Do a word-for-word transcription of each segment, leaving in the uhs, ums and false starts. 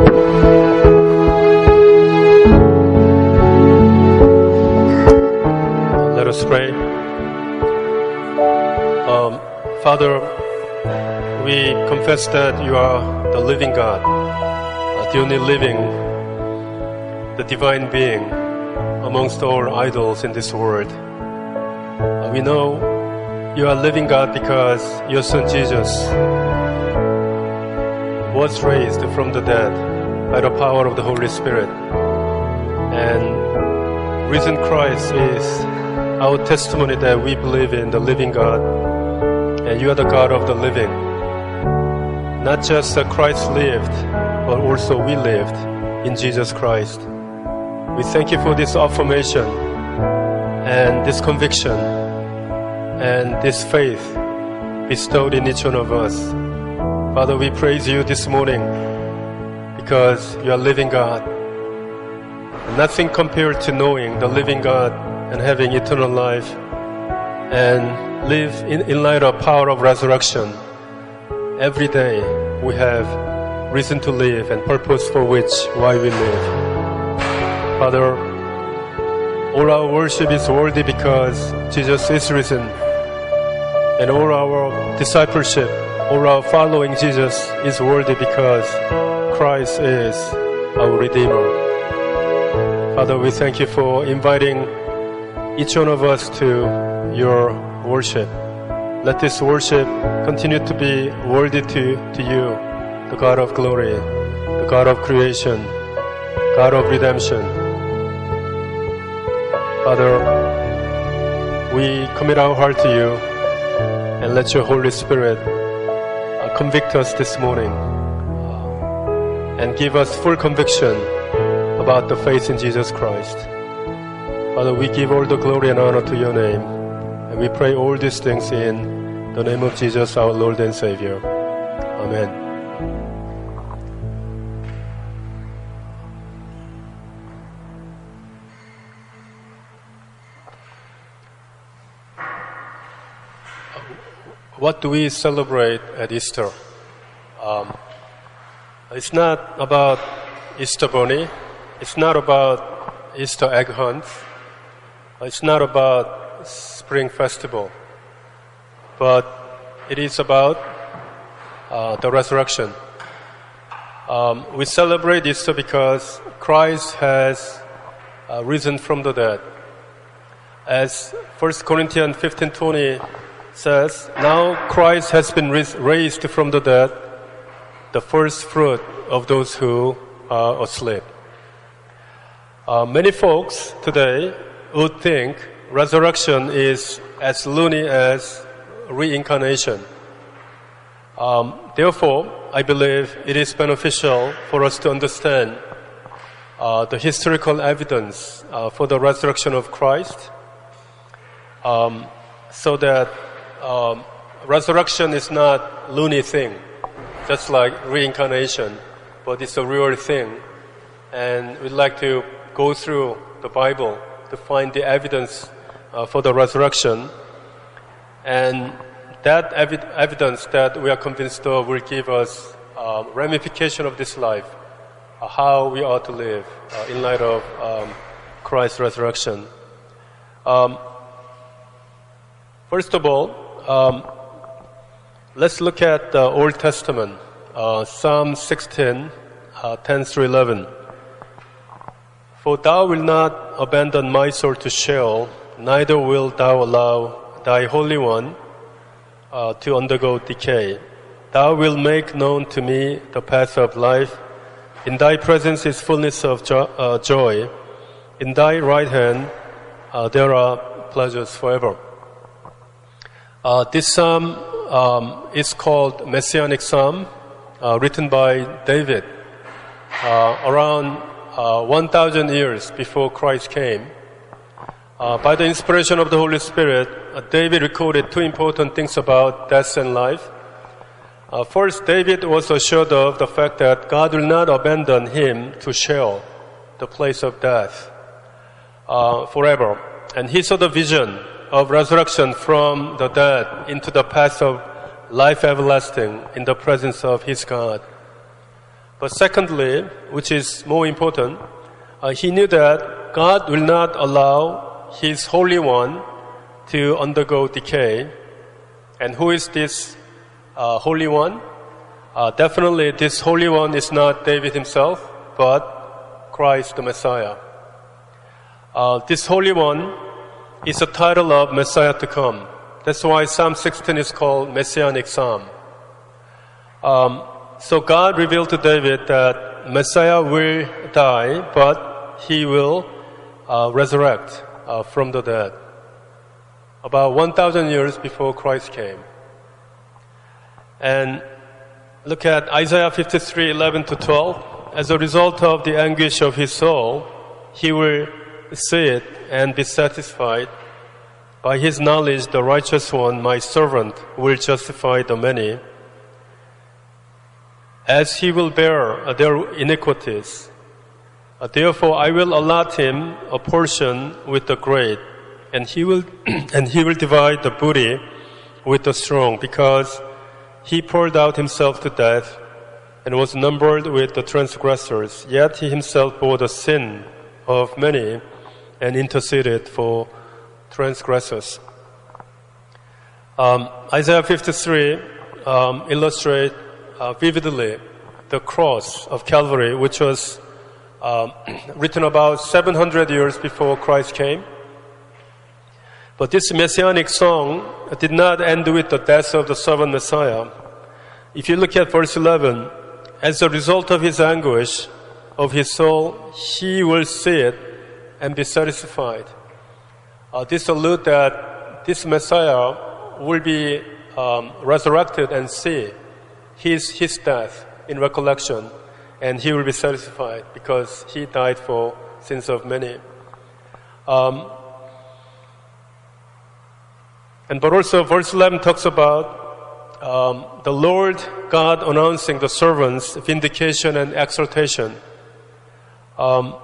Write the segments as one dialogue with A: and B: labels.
A: Let us pray. Um, Father, we confess that you are the living God, uh, the only living, the divine being amongst all idols in this world. Uh, we know you are living God because your Son Jesus was raised from the dead by the power of the Holy Spirit. And risen Christ is our testimony that we believe in the living God, and you are the God of the living. Not just that Christ lived, but also we lived in Jesus Christ. We thank you for this affirmation and this conviction and this faith bestowed in each one of us. Father, we praise you this morning because you are living God. Nothing compared to knowing the living God and having eternal life and live in, in light of power of resurrection. Every day we have reason to live and purpose for which why we live. Father, all our worship is worthy because Jesus is risen, and all our discipleship, all our following Jesus is worthy because Christ is our Redeemer. Father, we thank you for inviting each one of us to your worship. Let this worship continue to be worthy to, to you, the God of glory, the God of creation, God of redemption. Father, we commit our heart to you and let your Holy Spirit uh, convict us this morning and give us full conviction about the faith in Jesus Christ. Father, we give all the glory and honor to your name, and we pray all these things in the name of Jesus, our Lord and Savior. Amen. What do we celebrate at Easter? Um, it's not about Easter bunny. It's not about Easter egg hunt. It's not about Spring Festival. But it is about uh, the resurrection. Um, we celebrate Easter because Christ has uh, risen from the dead. As First Corinthians fifteen twenty says, now Christ has been raised from the dead, the first fruit of those who are asleep. Uh, many folks today would think resurrection is as loony as reincarnation. Um, therefore, I believe it is beneficial for us to understand uh, the historical evidence uh, for the resurrection of Christ, um, so that um, resurrection is not loony thing, just like reincarnation, but it's a real thing. And we'd like to go through the Bible to find the evidence uh, for the resurrection. And that evi- evidence that we are convinced of will give us uh, ramification of this life, uh, how we ought to live uh, in light of um, Christ's resurrection. Um, first of all, um, let's look at the Old Testament, uh, Psalm sixteen, uh, ten through eleven. For thou wilt not abandon my soul to Sheol, neither wilt thou allow thy Holy One uh, to undergo decay. Thou wilt make known to me the path of life. In thy presence is fullness of jo- uh, joy. In thy right hand uh, there are pleasures forever. Uh, this psalm um, is called Messianic Psalm, uh, written by David uh, around Uh, one thousand years before Christ came. Uh, by the inspiration of the Holy Spirit, uh, David recorded two important things about death and life. Uh, first, David was assured of the fact that God will not abandon him to Sheol, the place of death, uh, forever. And he saw the vision of resurrection from the dead into the path of life everlasting in the presence of his God. But secondly, which is more important, uh, he knew that God will not allow His Holy One to undergo decay. And who is this uh, Holy One? Uh, definitely this Holy One is not David himself, but Christ the Messiah. Uh, this Holy One is a title of Messiah to come. That's why Psalm sixteen is called Messianic Psalm. Um, so God revealed to David that Messiah will die, but He will uh, resurrect uh, from the dead. About one thousand years before Christ came. And look at Isaiah fifty-three, eleven to twelve. As a result of the anguish of his soul, he will see it and be satisfied. By his knowledge, the righteous one, my servant, will justify the many, as he will bear their iniquities. Therefore, I will allot him a portion with the great, and he will and he will divide the booty with the strong, because he poured out himself to death and was numbered with the transgressors. Yet he himself bore the sin of many and interceded for transgressors. Um, Isaiah fifty-three um, illustrates uh, vividly the cross of Calvary, which was um, written about seven hundred years before Christ came. But this messianic song did not end with the death of the servant Messiah. If you look at verse eleven, as a result of his anguish of his soul, he will see it and be satisfied. Uh, this alludes that this Messiah will be um, resurrected and see his, his death in recollection, and he will be satisfied because he died for sins of many. Um, And but also verse eleven talks about um, the Lord God announcing the servants' vindication and exaltation. Um,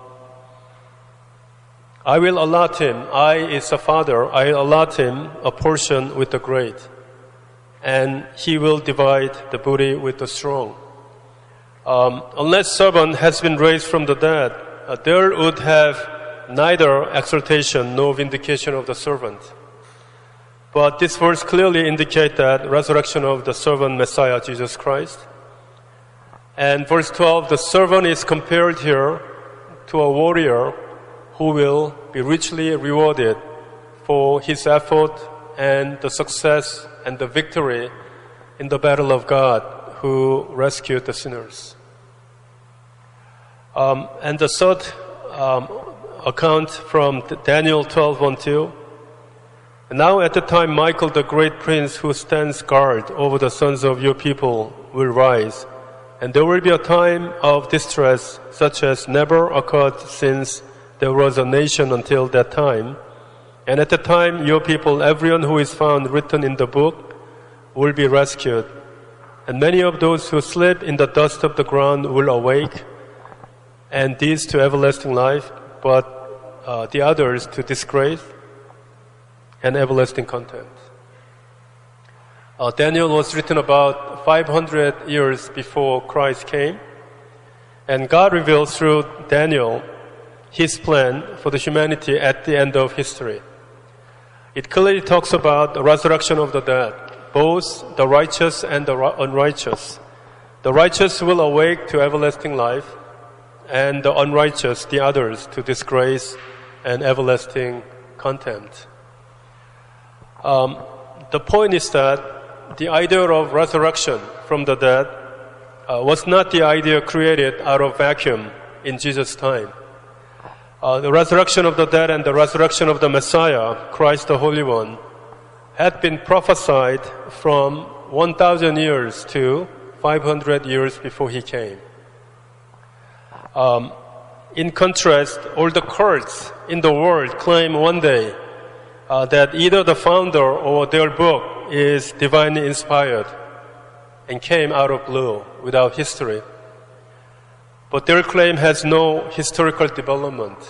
A: I will allot him, I is the Father, I allot him a portion with the great, and he will divide the booty with the strong. Um, unless servant has been raised from the dead, uh, there would have neither exaltation nor vindication of the servant. But this verse clearly indicates that resurrection of the servant Messiah, Jesus Christ. And verse twelve, the servant is compared here to a warrior who will be richly rewarded for his effort and the success and the victory in the battle of God, who rescued the sinners. Um, and the third um, account from Daniel twelve, one, two. Now at the time Michael, the great prince who stands guard over the sons of your people, will rise, and there will be a time of distress such as never occurred since there was a nation until that time. And at the time your people, everyone who is found written in the book, will be rescued. And many of those who sleep in the dust of the ground will awake, and these to everlasting life, but uh, the others to disgrace and everlasting contempt. Uh, Daniel was written about five hundred years before Christ came, and God revealed through Daniel His plan for the humanity at the end of history. It clearly talks about the resurrection of the dead, both the righteous and the unrighteous. The righteous will awake to everlasting life, and the unrighteous, the others, to disgrace and everlasting contempt. Um, the point is that the idea of resurrection from the dead uh, was not the idea created out of vacuum in Jesus' time. Uh, the resurrection of the dead and the resurrection of the Messiah, Christ the Holy One, had been prophesied from one thousand years to five hundred years before He came. Um, in contrast, all the cults in the world claim one day Uh, that either the founder or their book is divinely inspired and came out of blue without history. But their claim has no historical development.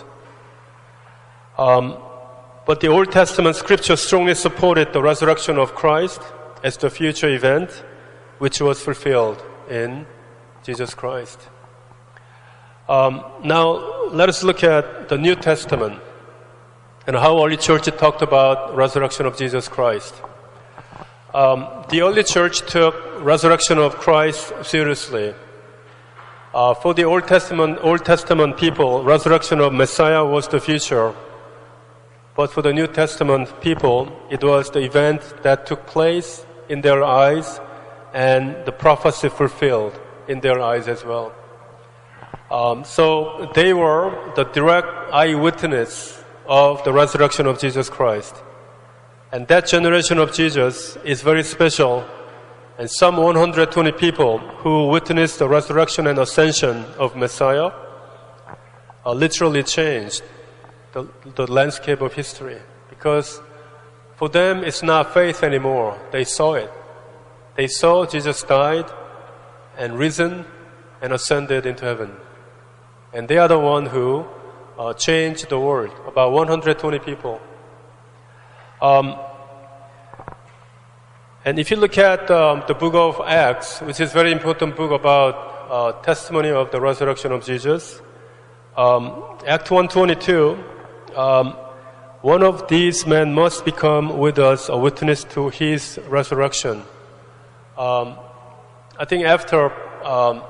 A: Um, but the Old Testament scripture strongly supported the resurrection of Christ as the future event, which was fulfilled in Jesus Christ. Um, now, let us look at the New Testament and how early church talked about resurrection of Jesus Christ. Um, the early church took resurrection of Christ seriously. Uh, for the Old Testament, Old Testament people, resurrection of Messiah was the future. But for the New Testament people, it was the event that took place in their eyes and the prophecy fulfilled in their eyes as well. Um, so they were the direct eyewitness of the resurrection of Jesus Christ. And that generation of Jesus is very special. And some one hundred twenty people who witnessed the resurrection and ascension of Messiah uh, literally changed the, the landscape of history. Because for them, it's not faith anymore. They saw it. They saw Jesus died and risen and ascended into heaven. And they are the one who uh, changed the world, about one hundred twenty people. Um, and if you look at um, the book of Acts, which is a very important book about uh, testimony of the resurrection of Jesus, um, Act one twenty-two, um, one of these men must become with us a witness to his resurrection. Um, I think after um,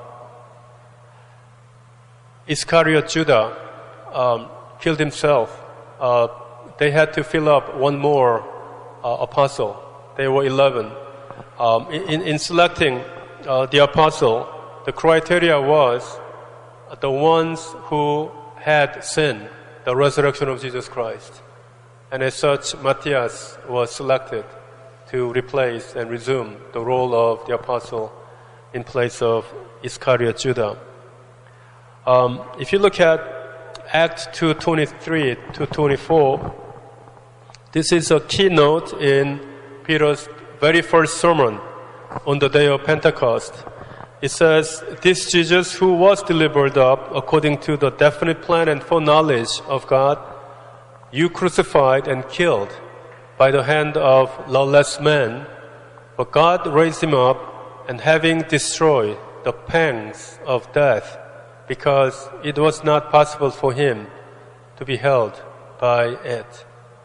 A: Iscariot Judah um, killed himself, uh, they had to fill up one more uh, apostle. They were eleven. Um, in, in selecting uh, the apostle, the criteria was the ones who had seen the resurrection of Jesus Christ. And as such, Matthias was selected to replace and resume the role of the apostle in place of Iscariot Judah. Um, if you look at Acts two twenty-three to twenty-four, this is a keynote in Peter's very first sermon on the day of Pentecost. It says, "This Jesus who was delivered up according to the definite plan and foreknowledge of God, you crucified and killed by the hand of lawless men, but God raised him up, and having destroyed the pangs of death, because it was not possible for him to be held by it."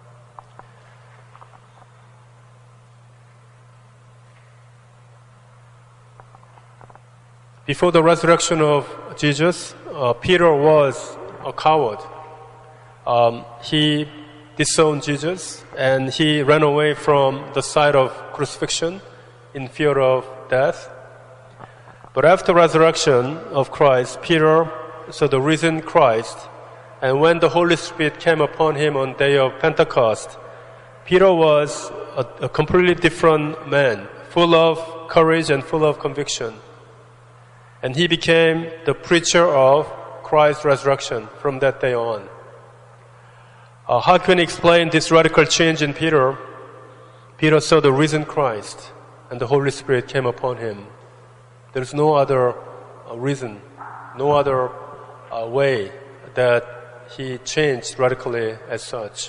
A: Before the resurrection of Jesus, uh, Peter was a coward. Um, he disowned Jesus, and he ran away from the site of crucifixion in fear of death. But after resurrection of Christ, Peter saw the risen Christ, and when the Holy Spirit came upon him on the day of Pentecost, Peter was a, a completely different man, full of courage and full of conviction. And he became the preacher of Christ's resurrection from that day on. Uh, how can we explain this radical change in Peter? Peter saw the risen Christ, and the Holy Spirit came upon him. There's no other uh, reason, no other uh, way that he changed radically as such.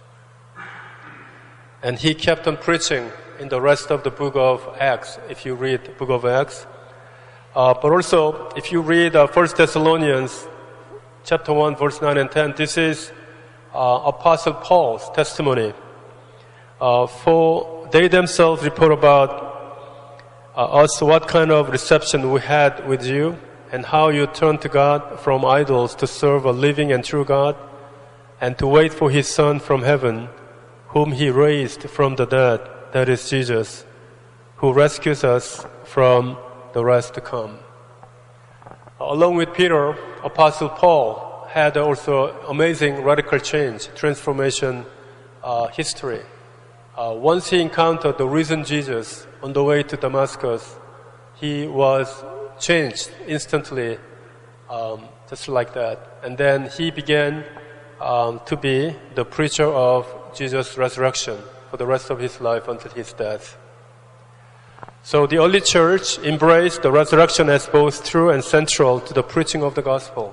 A: And he kept on preaching in the rest of the book of Acts, if you read the book of Acts. Uh, but also, if you read uh, First Thessalonians chapter one, verse nine and ten, this is uh, Apostle Paul's testimony. Uh, for they themselves report about uh, us what kind of reception we had with you, and how you turned to God from idols to serve a living and true God, and to wait for his Son from heaven, whom he raised from the dead, that is Jesus, who rescues us from the rest to come. Along with Peter, Apostle Paul had also amazing radical change, transformation uh, history. Uh, once he encountered the risen Jesus on the way to Damascus, he was changed instantly, um, just like that. And then he began um, to be the preacher of Jesus' resurrection for the rest of his life until his death. So the early church embraced the resurrection as both true and central to the preaching of the gospel.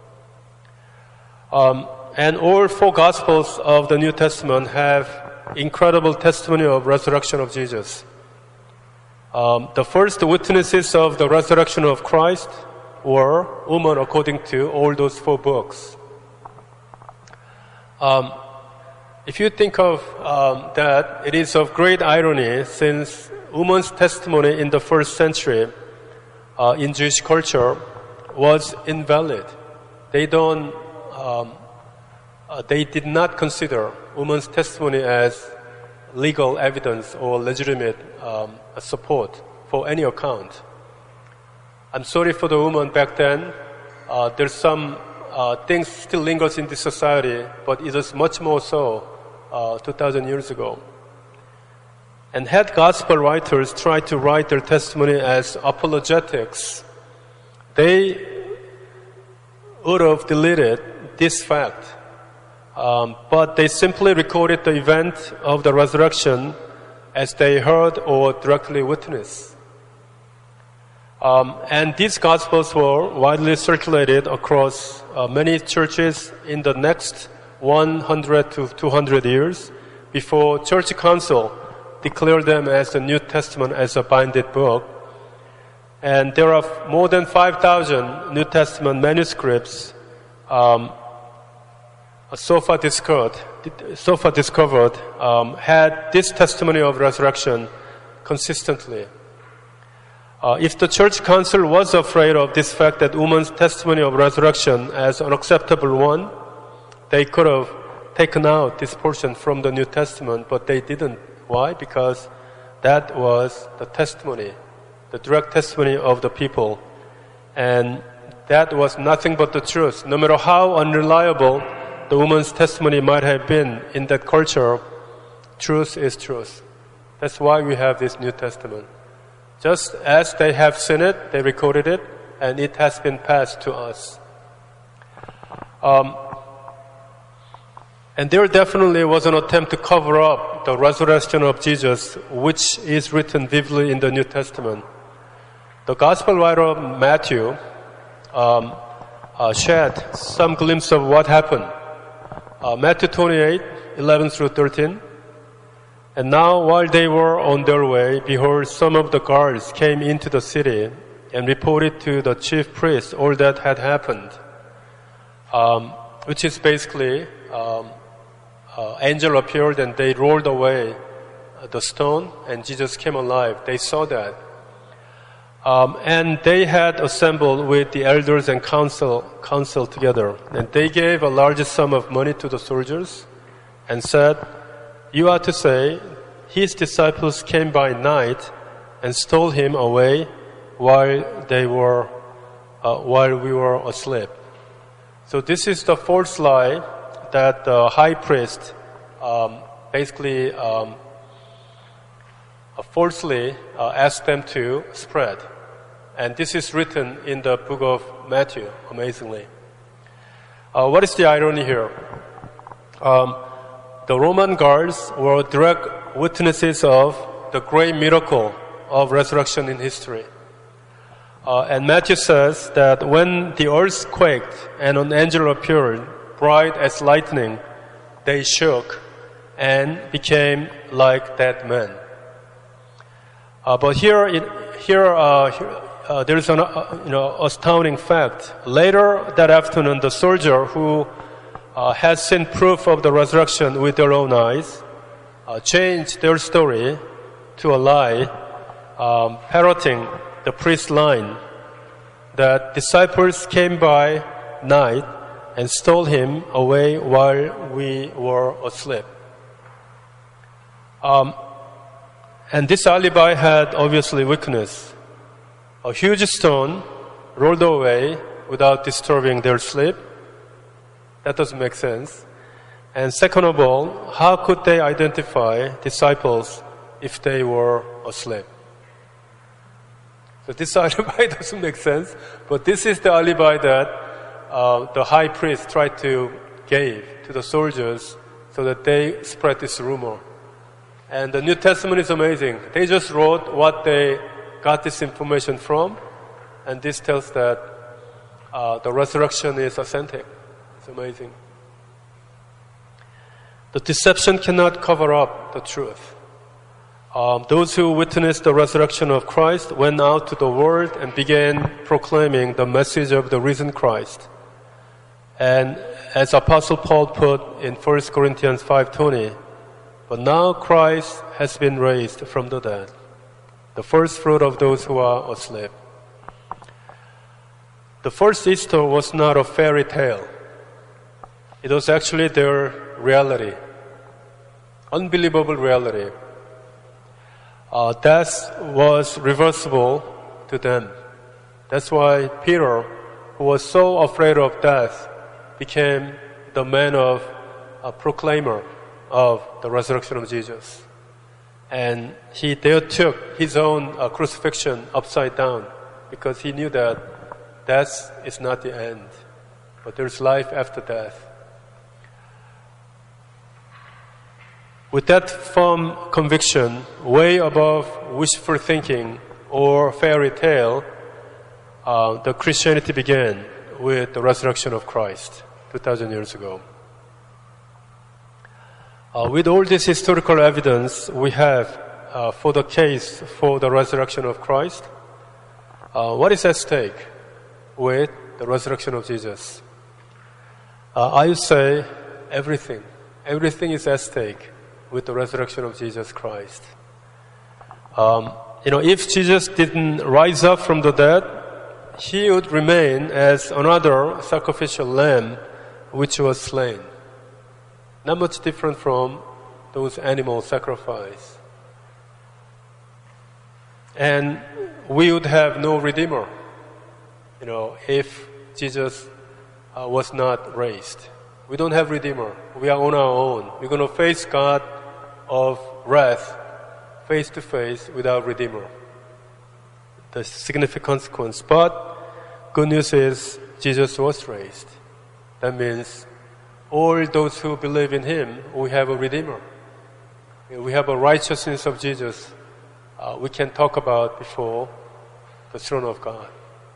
A: Um, and all four gospels of the New Testament have incredible testimony of resurrection of Jesus. Um, the first witnesses of the resurrection of Christ were women according to all those four books. Um, if you think of um, that, it is of great irony since women's testimony in the first century uh, in Jewish culture was invalid. They don't, um, uh, they did not consider women's testimony as legal evidence or legitimate um, support for any account. I'm sorry for the woman back then. Uh, there's some uh, things still lingers in this society, but it was much more so uh, two thousand years ago. And had gospel writers tried to write their testimony as apologetics, they would have deleted this fact. Um, but they simply recorded the event of the resurrection as they heard or directly witnessed. Um, and these Gospels were widely circulated across uh, many churches in the next one hundred to two hundred years before Church Council declared them as the New Testament as a binded book. And there are more than five thousand New Testament manuscripts um, so far discovered, so far discovered um, had this testimony of resurrection consistently. Uh, if the Church Council was afraid of this fact that woman's testimony of resurrection as an acceptable one, they could have taken out this portion from the New Testament, but they didn't. Why? Because that was the testimony, the direct testimony of the people. And that was nothing but the truth. No matter how unreliable the woman's testimony might have been in that culture, truth is truth. That's why we have this New Testament. Just as they have seen it, they recorded it, and it has been passed to us. Um, and there definitely was an attempt to cover up the resurrection of Jesus, which is written vividly in the New Testament. The Gospel writer Matthew um, uh, shed some glimpse of what happened. Uh, Matthew twenty-eight, eleven through thirteen. And now while they were on their way, behold, some of the guards came into the city and reported to the chief priests all that had happened. Um, which is basically, um, uh, angel appeared and they rolled away the stone and Jesus came alive. They saw that. Um, and they had assembled with the elders and council, council together. And they gave a large sum of money to the soldiers and said, "You are to say, his disciples came by night and stole him away while they were, uh, while we were asleep." So this is the false lie that the high priest um, basically um, uh, falsely uh, asked them to spread. And this is written in the book of Matthew, amazingly. Uh, what is the irony here? Um, the Roman guards were direct witnesses of the great miracle of resurrection in history. Uh, and Matthew says that when the earth quaked and an angel appeared, bright as lightning, they shook and became like dead men. Uh, but here, it, here, uh, here Uh, there is an uh, you know, astounding fact. Later that afternoon, the soldier who uh, had seen proof of the resurrection with their own eyes uh, changed their story to a lie, um, parroting the priest's line that disciples came by night and stole him away while we were asleep. Um, and this alibi had obviously weakness. A huge stone rolled away without disturbing their sleep. That doesn't make sense. And second of all, how could they identify disciples if they were asleep? So this alibi doesn't make sense, but this is the alibi that uh, the high priest tried to give to the soldiers so that they spread this rumor. And the New Testament is amazing. They just wrote what they got this information from, and this tells that uh, the resurrection is authentic. It's amazing. The deception cannot cover up the truth. Um, those who witnessed the resurrection of Christ went out to the world and began proclaiming the message of the risen Christ. And as Apostle Paul put in First Corinthians five twenty, but now Christ has been raised from the dead, the first fruit of those who are asleep. The first Easter was not a fairy tale. It was actually their reality, unbelievable reality. Uh, death was reversible to them. That's why Peter, who was so afraid of death, became the man of a proclaimer of the resurrection of Jesus. And he there took his own uh, crucifixion upside down because he knew that death is not the end, but there's life after death. With that firm conviction, way above wishful thinking or fairy tale, uh, the Christianity began with the resurrection of Christ two thousand years ago. Uh, with all this historical evidence we have uh, for the case for the resurrection of Christ, uh, what is at stake with the resurrection of Jesus? Uh, I would say everything. Everything is at stake with the resurrection of Jesus Christ. Um, you know, if Jesus didn't rise up from the dead, he would remain as another sacrificial lamb which was slain. Not much different from those animal sacrifices. And we would have no redeemer, you know, if Jesus uh, was not raised. We don't have redeemer. We are on our own. We're going to face God of wrath face to face without redeemer. The significant consequence. But good news is Jesus was raised. That means all those who believe in him, we have a redeemer. We have a righteousness of Jesus uh, we can talk about before the throne of God.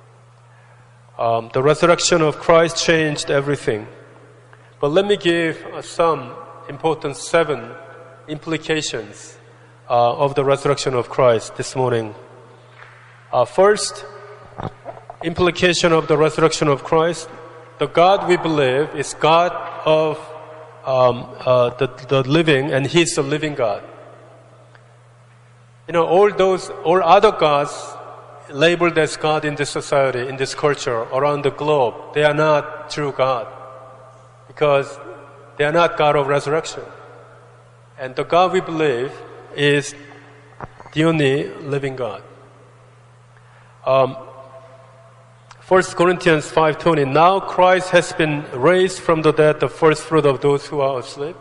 A: Um, the resurrection of Christ changed everything. But let me give uh, some important seven implications uh, of the resurrection of Christ this morning. Uh, first, implication of the resurrection of Christ: the God we believe is God of um, uh, the, the living, and He's the living God. You know, all those, all other gods labeled as God in this society, in this culture, around the globe, they are not true God, because they are not God of resurrection. And the God we believe is the only living God. Um, First Corinthians five twenty, now Christ has been raised from the dead, the first fruit of those who are asleep.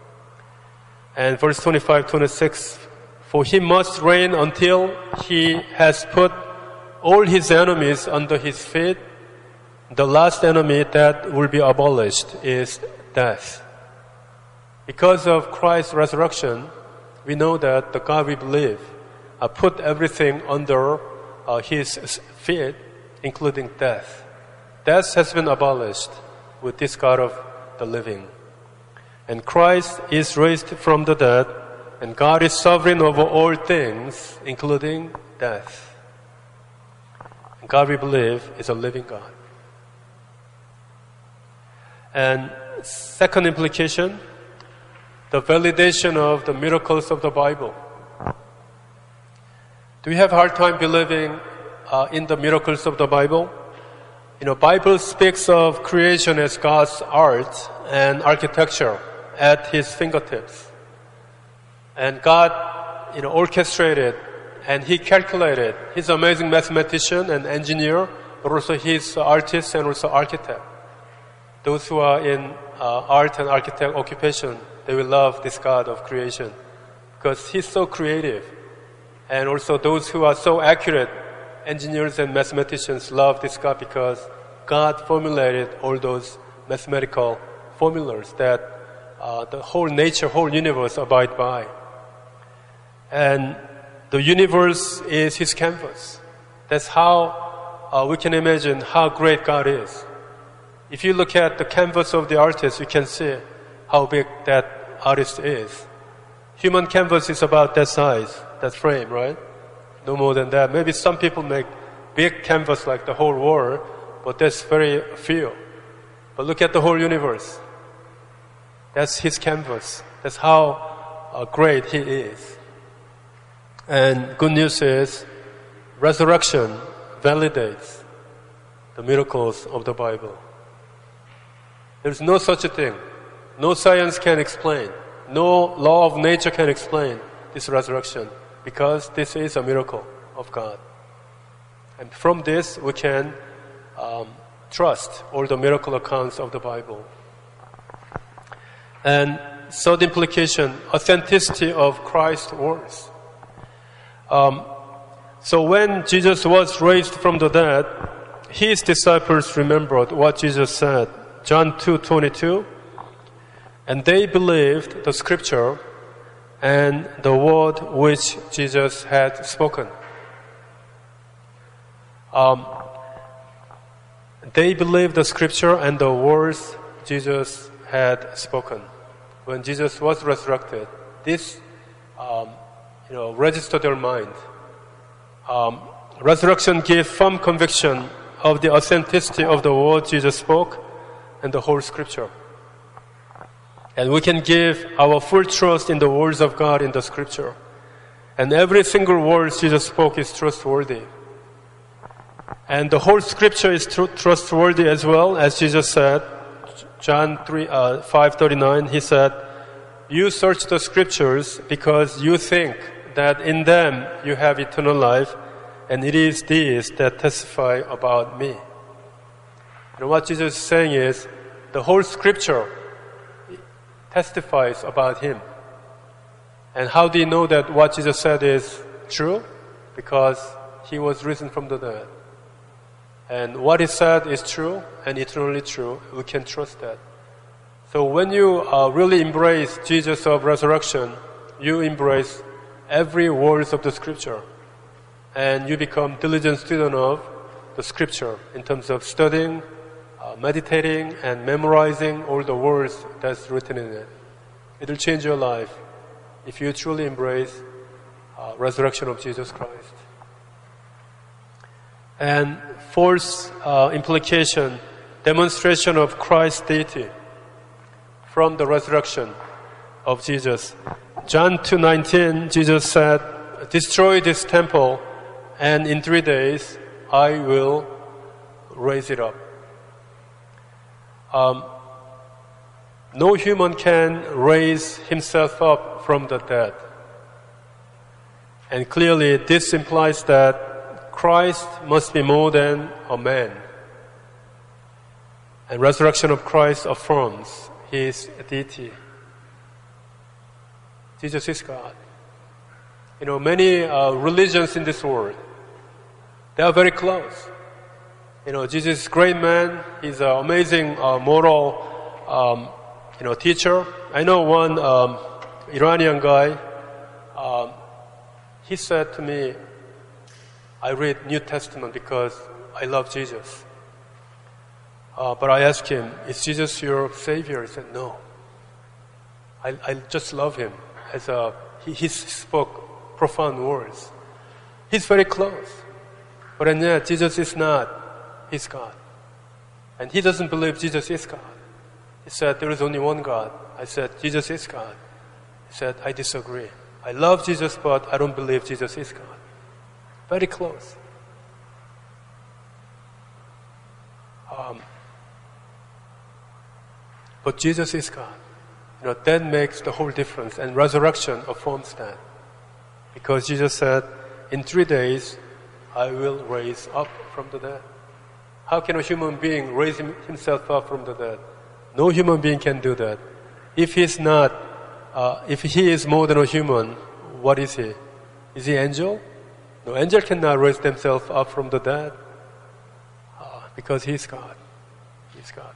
A: And verse twenty-five, twenty-six, for he must reign until he has put all his enemies under his feet. The last enemy that will be abolished is death. Because of Christ's resurrection, we know that the God we believe uh, put everything under uh, his feet, including death. Death has been abolished with this God of the living. And Christ is raised from the dead, and God is sovereign over all things, including death. And God we believe is a living God. And second implication, the validation of the miracles of the Bible. Do we have a hard time believing uh, in the miracles of the Bible? You know, Bible speaks of creation as God's art and architecture at His fingertips. And God, you know, orchestrated and He calculated. He's an amazing mathematician and engineer, but also He's an artist and also architect. Those who are in uh, art and architect occupation, they will love this God of creation because He's so creative. And also those who are so accurate, engineers and mathematicians, love this God because God formulated all those mathematical formulas that uh, the whole nature, whole universe abide by. And the universe is His canvas. That's how uh, we can imagine how great God is. If you look at the canvas of the artist, you can see how big that artist is. Human canvas is about that size. that frame, right? No more than that. Maybe some people make big canvas like the whole world, but that's very few. But look at the whole universe. That's his canvas. That's how uh, great he is. And good news is, resurrection validates the miracles of the Bible. There's no such a thing. No science can explain. No law of nature can explain this resurrection, because this is a miracle of God. And from this, we can um, trust all the miracle accounts of the Bible. And third implication, authenticity of Christ's words. Um, so when Jesus was raised from the dead, his disciples remembered what Jesus said. John two twenty-two. And they believed the scripture and the word which Jesus had spoken. Um, they believed the scripture and the words Jesus had spoken. When Jesus was resurrected, this um, you know, registered their mind. Um, resurrection gave firm conviction of the authenticity of the word Jesus spoke and the whole scripture. And we can give our full trust in the words of God in the scripture. And every single word Jesus spoke is trustworthy. And the whole scripture is tr- trustworthy as well, as Jesus said, John three, uh, five thirty-nine, he said, "You search the scriptures because you think that in them you have eternal life, and it is these that testify about me." And what Jesus is saying is, the whole scripture testifies about him. And how do you know that what Jesus said is true? Because he was risen from the dead. And what he said is true and eternally true. We can trust that. So when you uh, really embrace Jesus of resurrection, you embrace every word of the scripture. And you become diligent student of the scripture in terms of studying, Uh, meditating and memorizing all the words that's written in it. It will change your life if you truly embrace uh, resurrection of Jesus Christ. And fourth uh, implication, demonstration of Christ's deity from the resurrection of Jesus. John two nineteen, Jesus said, "Destroy this temple, and in three days I will raise it up." Um, no human can raise himself up from the dead. And clearly this implies that Christ must be more than a man. And resurrection of Christ affirms his deity. Jesus is God. You know, many uh, religions in this world, they are very close. You know, Jesus is a great man. He's an amazing uh, moral, um, you know, teacher. I know one um, Iranian guy. Um, he said to me, "I read New Testament because I love Jesus." Uh, but I asked him, "Is Jesus your savior?" He said, "No. I, I just love him." As a, he, he spoke profound words. He's very close, but and yet Jesus is not. He's God. And he doesn't believe Jesus is God. He said, "There is only one God." I said, "Jesus is God." He said, "I disagree. I love Jesus, but I don't believe Jesus is God." Very close. Um, but Jesus is God. You know, that makes the whole difference. And resurrection affirms that. Because Jesus said, "In three days, I will raise up from the dead." How can a human being raise himself up from the dead? No human being can do that. If he's not, uh, if he is more than a human, what is he? Is he angel? No, angel cannot raise themselves up from the dead uh, because he's God. He's God.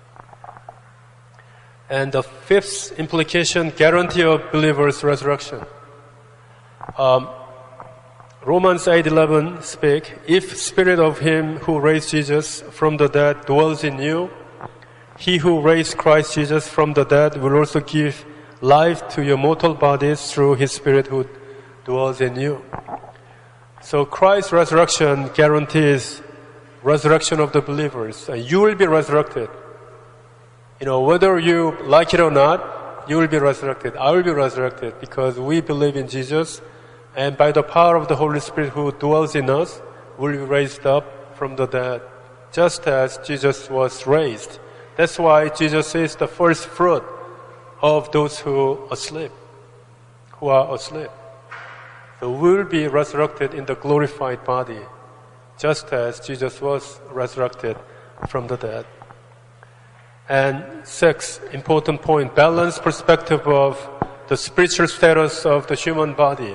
A: And the fifth implication, guarantee of believers' resurrection. Um, Romans eight eleven speak, "If spirit of him who raised Jesus from the dead dwells in you, he who raised Christ Jesus from the dead will also give life to your mortal bodies through his spirit who dwells in you. So Christ's resurrection guarantees resurrection of the believers. And you will be resurrected. You know, whether you like it or not, you will be resurrected. I will be resurrected because we believe in Jesus. And by the power of the Holy Spirit who dwells in us, we'll be raised up from the dead, just as Jesus was raised. That's why Jesus is the first fruit of those who are asleep, who are asleep. So we'll be resurrected in the glorified body, just as Jesus was resurrected from the dead. And six, important point, balanced perspective of the spiritual status of the human body.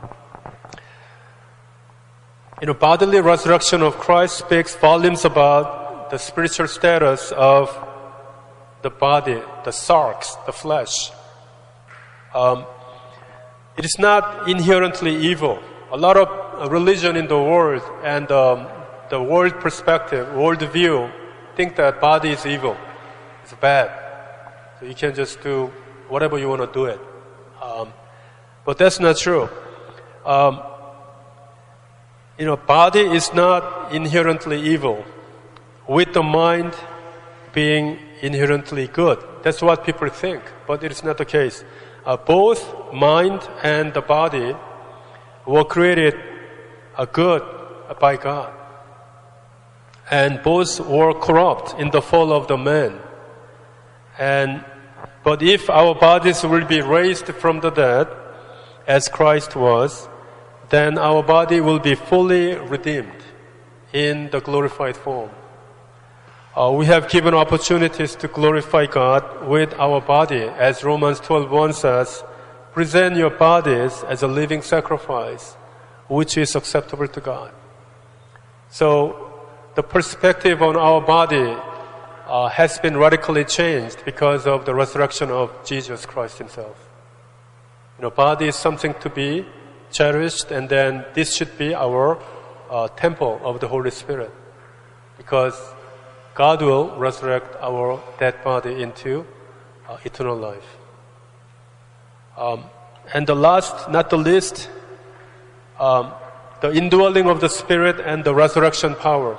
A: You know, bodily resurrection of Christ speaks volumes about the spiritual status of the body, the sarx, the flesh. Um, it is not inherently evil. A lot of religion in the world and um, the world perspective, world view, think that body is evil. It's bad. So you can just do whatever you want to do it. Um, but that's not true. Um, you know, body is not inherently evil, with the mind being inherently good. That's what people think, but it is not the case. Uh, both mind and the body were created uh, good by God. And both were corrupt in the fall of the man. And, but if our bodies will be raised from the dead, as Christ was, then our body will be fully redeemed in the glorified form. Uh, we have given opportunities to glorify God with our body, as Romans twelve one says, present your bodies as a living sacrifice, which is acceptable to God. So the perspective on our body uh, has been radically changed because of the resurrection of Jesus Christ himself. You know, body is something to be cherished, and then this should be our uh, temple of the Holy Spirit, because God will resurrect our dead body into uh, eternal life. Um, and the last, not the least, um, the indwelling of the Spirit and the resurrection power.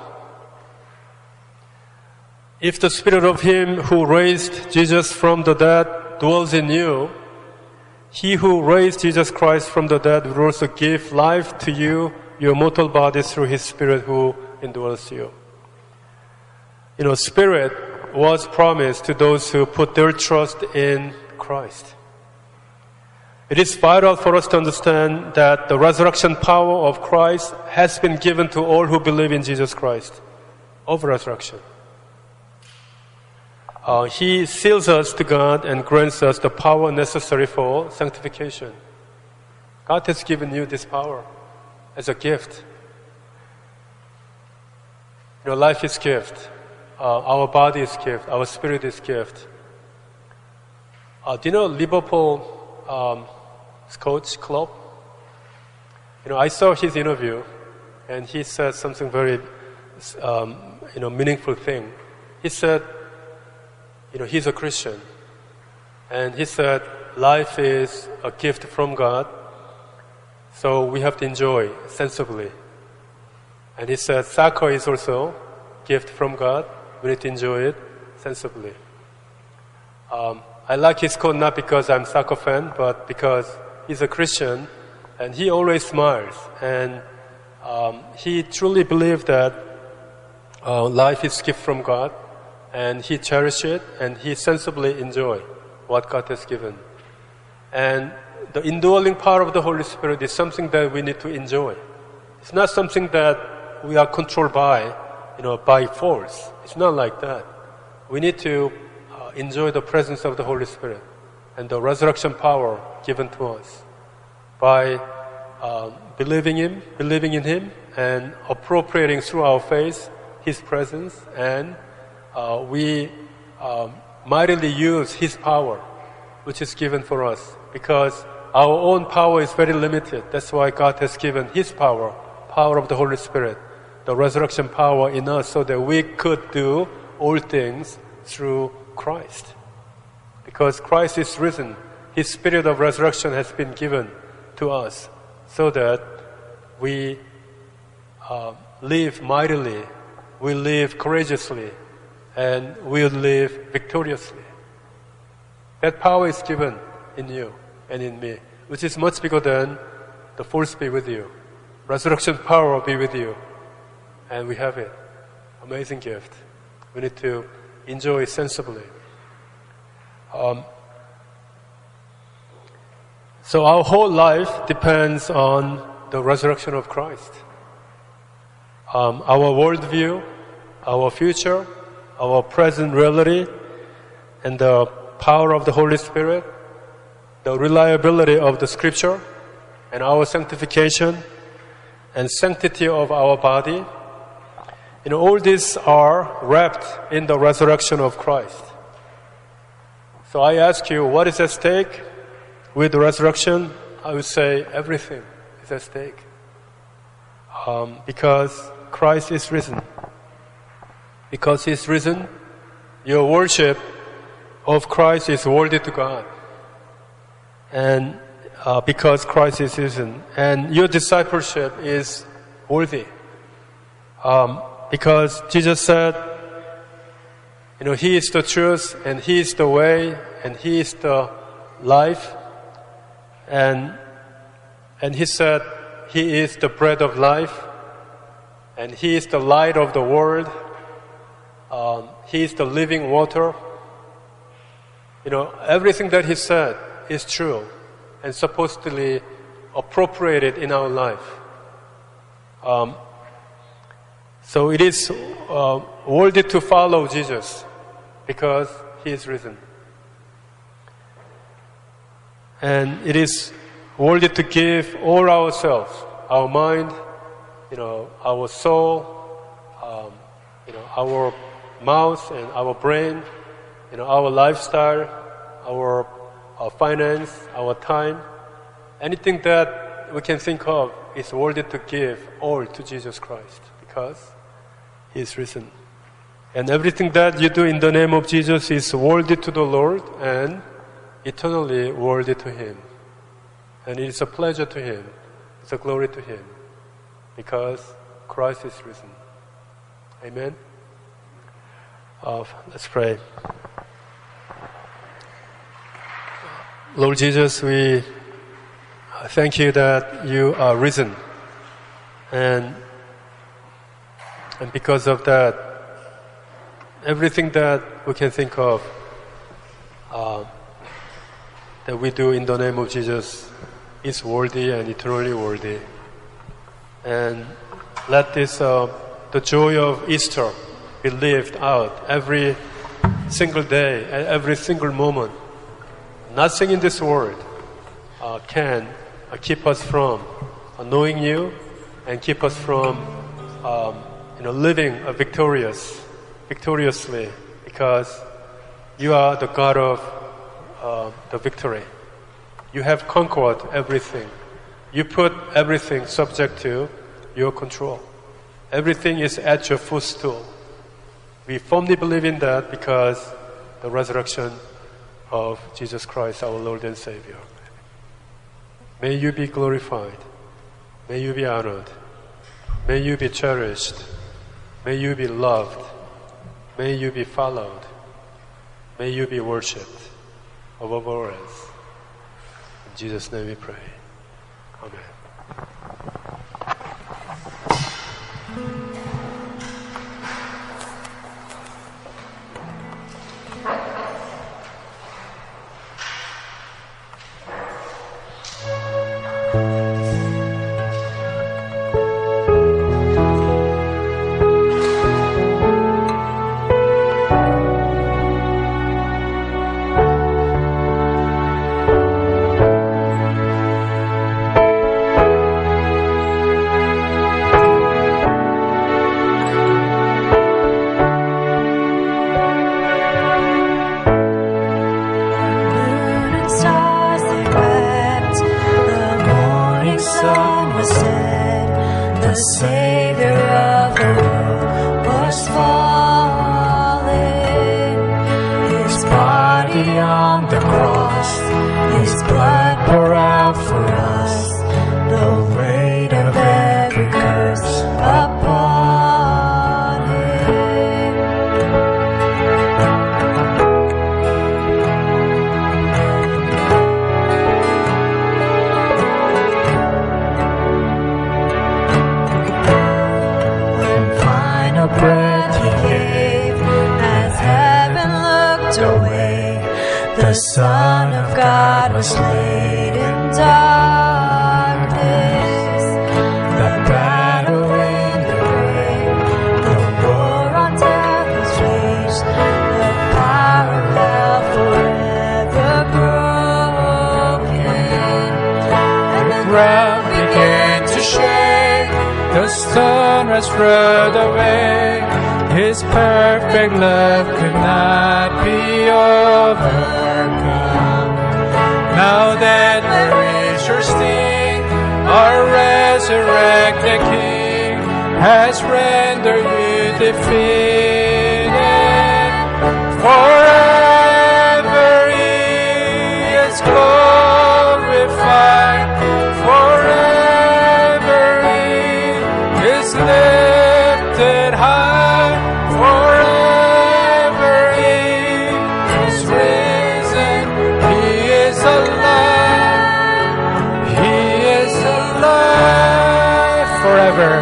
A: If the Spirit of Him who raised Jesus from the dead dwells in you, He who raised Jesus Christ from the dead will also give life to you, your mortal bodies, through His Spirit who indwells you. You know, Spirit was promised to those who put their trust in Christ. It is vital for us to understand that the resurrection power of Christ has been given to all who believe in Jesus Christ of resurrection. Uh, he seals us to God and grants us the power necessary for sanctification. God has given you this power as a gift. Your life is gift. Uh, our body is gift. Our spirit is gift. Uh, do you know Liverpool um, coach Klopp? You know, I saw his interview, and he said something very, um, you know, meaningful thing. He said, you know, he's a Christian, and he said, life is a gift from God, so we have to enjoy sensibly. And he said, soccer is also a gift from God. We need to enjoy it sensibly. Um, I like his quote not because I'm a soccer fan, but because he's a Christian, and he always smiles. And um, he truly believes that uh, life is a gift from God, and he cherishes it, and he sensibly enjoys what God has given. And the indwelling power of the Holy Spirit is something that we need to enjoy. It's not something that we are controlled by, you know, by force. It's not like that. We need to uh, enjoy the presence of the Holy Spirit and the resurrection power given to us by uh, believing Him, believing in Him, and appropriating through our faith His presence, and uh, we um, mightily use His power, which is given for us, because our own power is very limited. That's why God has given His power, power of the Holy Spirit, the resurrection power in us, so that we could do all things through Christ. Because Christ is risen, His spirit of resurrection has been given to us. so that we uh, live mightily, we live courageously, and we live victoriously. That power is given in you and in me, which is much bigger than the force be with you. Resurrection power be with you. And we have it. Amazing gift. We need to enjoy it sensibly. Um, so our whole life depends on the resurrection of Christ. Um, our worldview, our future, our present reality, and the power of the Holy Spirit, the reliability of the Scripture, and our sanctification, and sanctity of our body, you know, all these are wrapped in the resurrection of Christ. So I ask you, what is at stake with the resurrection? I would say everything is at stake. Um, because Christ is risen. Because He is risen, your worship of Christ is worthy to God. And uh, because Christ is risen, and your discipleship is worthy. Um, because Jesus said, you know, He is the truth, and He is the way, and He is the life. And, and He said, He is the bread of life, and He is the light of the world. Um, he is the living water. You know, everything that He said is true and supposedly appropriated in our life. Um, so it is uh, worthy to follow Jesus because He is risen. And it is worthy to give all ourselves, our mind, you know, our soul, um, you know, our mouth and our brain, you know, our lifestyle, our, our finance, our time, anything that we can think of is worthy to give all to Jesus Christ because He is risen. And everything that you do in the name of Jesus is worthy to the Lord and eternally worthy to Him. And it is a pleasure to Him, it's a glory to Him because Christ is risen. Amen. Uh, let's pray. Lord Jesus, we thank You that You are risen. And, and because of that, everything that we can think of uh, that we do in the name of Jesus is worthy and eternally worthy. And let this, uh, the joy of Easter be lived out every single day and every single moment. Nothing in this world uh, can uh, keep us from uh, knowing You and keep us from um, you know, living a victorious, victoriously because You are the God of uh, the victory. You have conquered everything. You put everything subject to Your control. Everything is at Your footstool. We firmly believe in that because the resurrection of Jesus Christ, our Lord and Savior. May You be glorified. May You be honored. May You be cherished. May You be loved. May You be followed. May You be worshipped above all else. In Jesus' name we pray. Amen.
B: On the cross, His blood poured out for us. The the way. The Son of God was laid in darkness. The battle in the grave, the war on death was waged. The power of hell forever broken. And the ground began to shake. The stone was rolled away. His perfect love could not be overcome. Now that the rage or sting, our resurrected King has rendered you defeated. Forever He is glorified. Forever He is lifted high. Forever He is risen. He is alive. He is alive. Forever.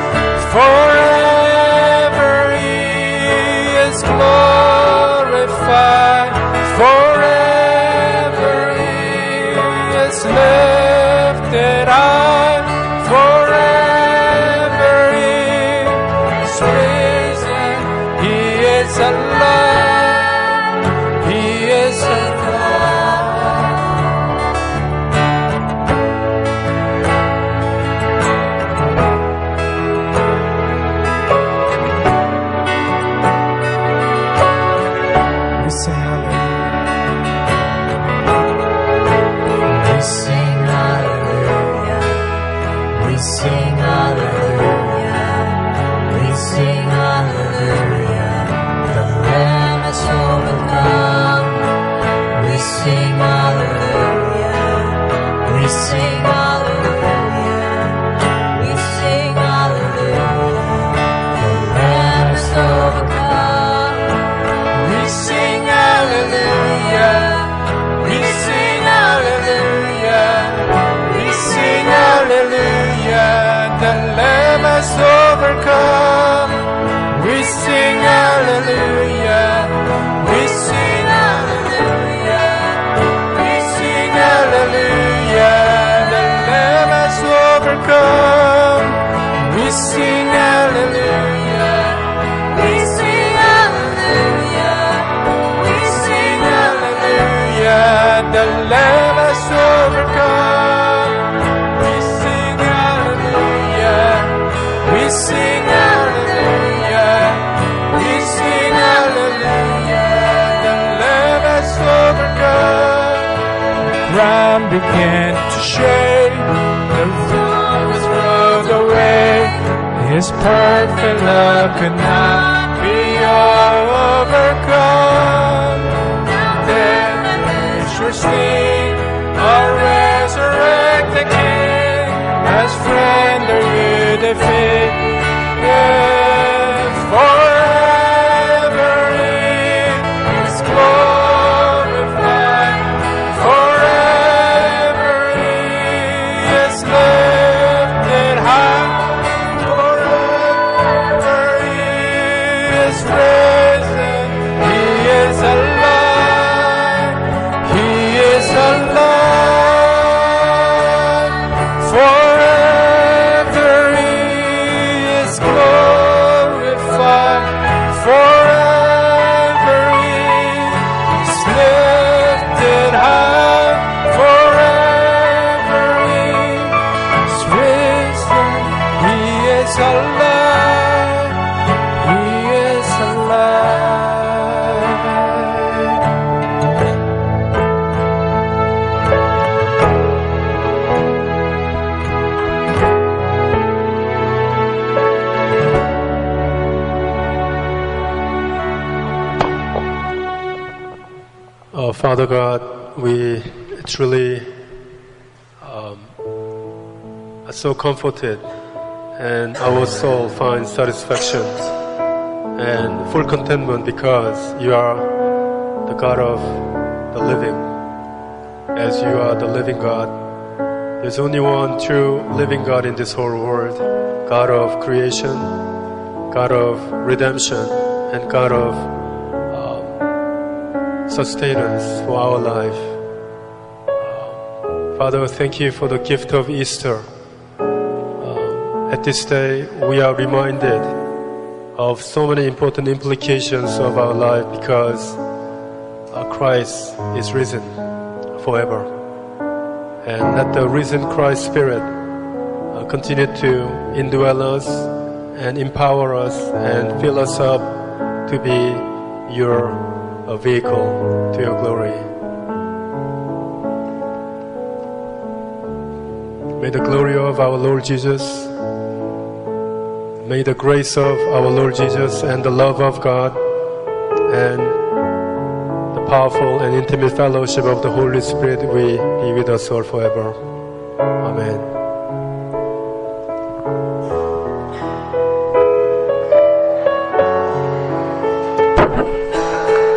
B: Forever He is glorified. Forever He is lifted high. Forever He is risen. He is alive. He is alive. We sing hallelujah. We sing hallelujah. We sing hallelujah. We sing hallelujah. The Lamb has overcome. We sing hallelujah. We sing hallelujah. We sing hallelujah. The Lamb has overcome. We sing hallelujah. We sing hallelujah. We sing hallelujah. The Lamb has overcome. We sing hallelujah. We sing hallelujah. We sing hallelujah. The Lamb has overcome. We sing hallelujah. We sing hallelujah. We sing hallelujah. The Lamb has overcome. We sing hallelujah. We sing hallelujah. We sing hallelujah. The Lamb has overcome. The ground began to shake. The roof was rolled away. His perfect love could not be overcome. Death and nature sting, our resurrected King has rendered you defeated. Forever He is glorified. Forever He is lifted high. Forever He is risen. He is alive. He is alive. Forever He is glorified. Forever He is lifted high. Forever He is risen. He is alive. He is alive.
A: Uh, Father God, we truly um, are so comforted, and our soul finds satisfaction and full contentment because you are the God of the living. As you are the living God, there's only one true living God in this whole world, God of creation, God of redemption, and God of sustenance for our life. Uh, Father, thank you for the gift of Easter. Uh, at this day, we are reminded of so many important implications of our life because uh, Christ is risen forever. And let the risen Christ Spirit uh, continue to indwell us and empower us and fill us up to be your uh, vehicle to your glory. May the glory of our Lord Jesus, may the grace of our Lord Jesus and the love of God and the powerful and intimate fellowship of the Holy Spirit be with us all forever. Amen.